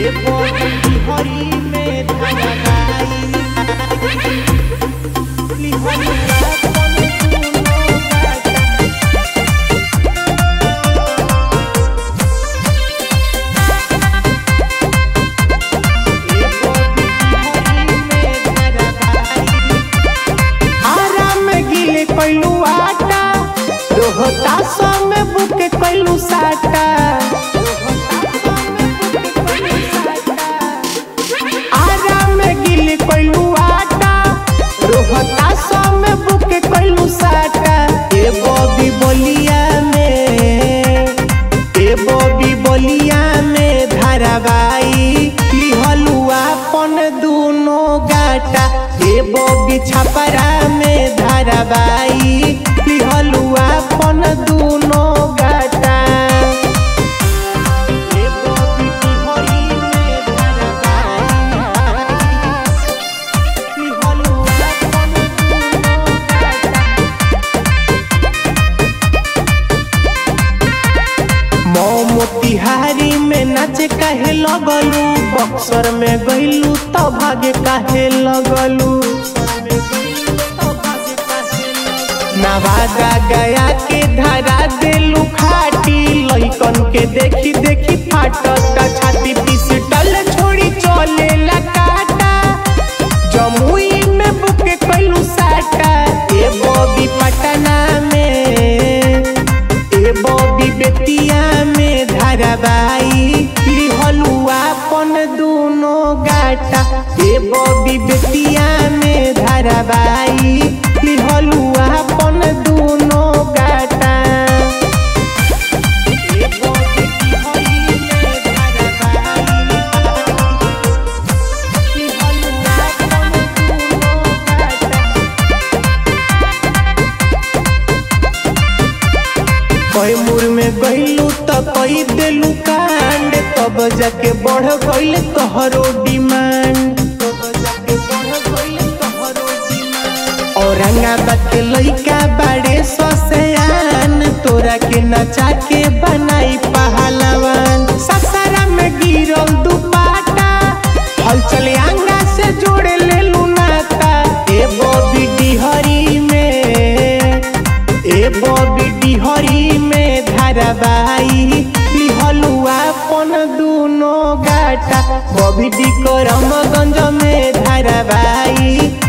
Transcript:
हरी में धराई रोहतास में बुक कैलू साटा आरा में गिल कैलू आटा रोहतास में बुक कैलू साटा ए बॉबी बोलिया में धारावाई लिहलुआ पन दूनो गाटा ए बॉबी छपरा में धारावाई लिहलुआ पन दूनो गाटा मोतिहारी में नाचे काहे लगलू बक्सर में गइलू तो भागे काहे लगलू नवादा गया के धरा देलू खाटी लइकन के देखी देखी फाटता छाती पिस्टल छोड़ी चले ला काटा जमुई में बुक कैलू साटा ए बॉबी पटना में ए बॉबी बेतिया में धारावाई लिहलुआ पन दूनो गाटा ए बॉबी बेतिया में धारावाई लिहलुआ पन दूनो गाटा कैमूर में गइलू तो कई देलू कांड तब जाके बढ़ गइल तोहरो डिमांड औरंगाबाद के लइका बड़े ससयान तोरा के नचा के बनाई पहलवान ससरा में गिरल दुपाटा हलचल आंगा से जोड़े लेलू नाता ए बॉबी डिहरी में धारावाई लिहलुआ पन दूनो गाटा बॉबी डी करमगंज में धारावाई